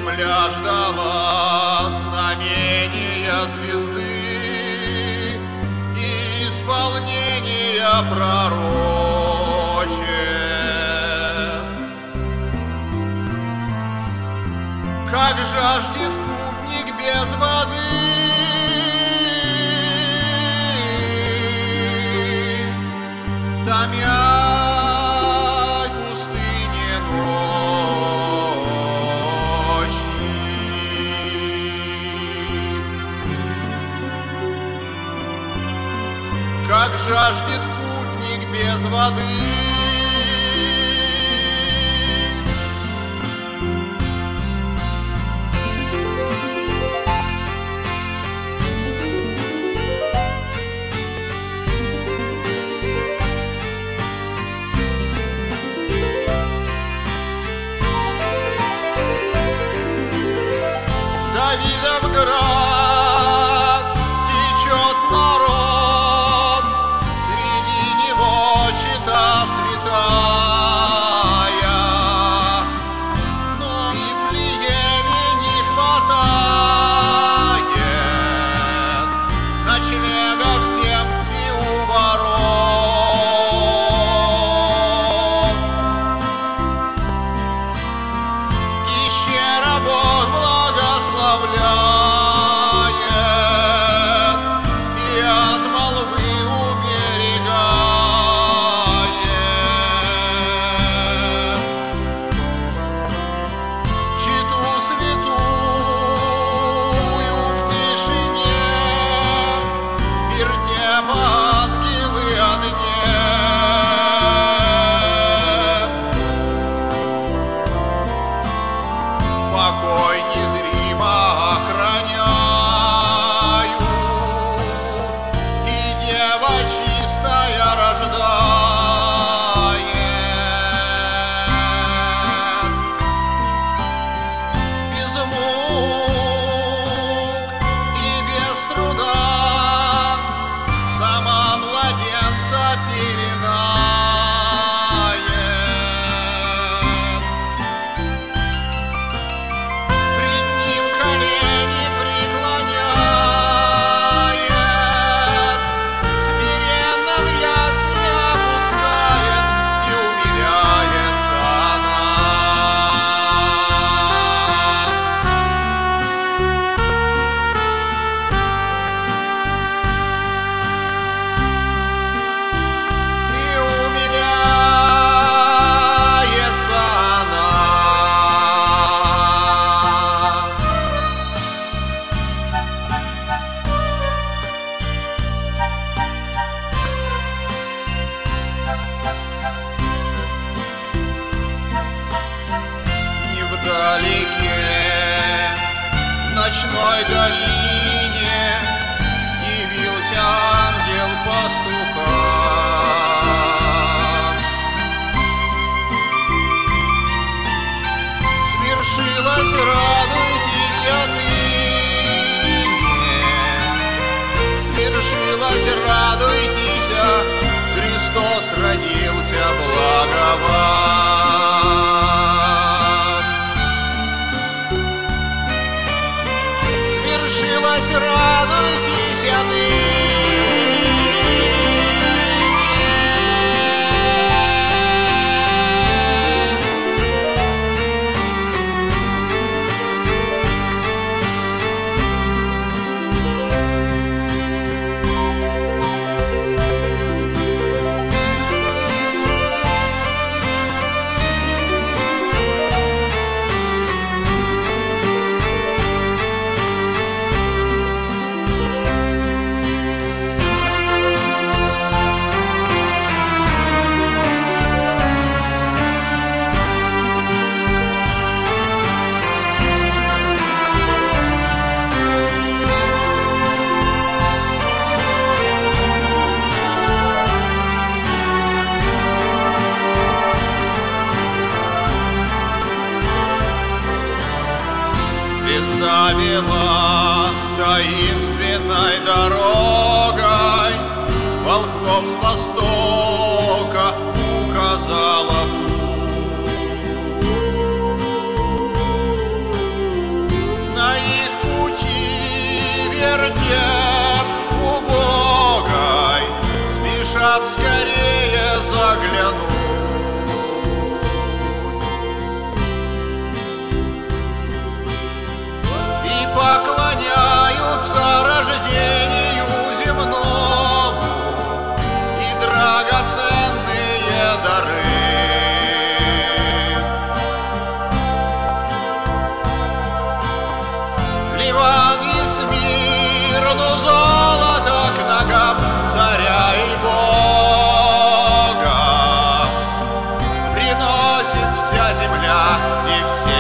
Земля ждала знамения звезды и исполнения пророчеств. Как жаждет путник без воды, томясь в пустыне ночи. Как жаждет путник без воды, Давидов град, течет народ, среди него чета святая. Но и в Вифлееме не хватает ночлега всем и у ворот. Ищера Бог благословляет и от молвы уберегает. Читу святую в тишине вертеп ангелы одни. Покой незримо охраняют, и Дева чистая рождает. Без мук и без труда сама младенца пеленает. Пред ним колени преклоняет, смиренно в ясли опускает, и умиляется она. И умиляется она. Невдалеке, в ночной долине, явился ангел пастуха. Свершилось, радуйтесь ныне, свершилось, радуйтесь, Христос родился, благоват. Свершилось, радуйтесь ныне. Звезда вела таинственной дорогой, волхвов с востока указала путь. наслаждению земному и драгоценные дары. Ливан и Смирну золото к ногам царя и Бога приносит вся земля и все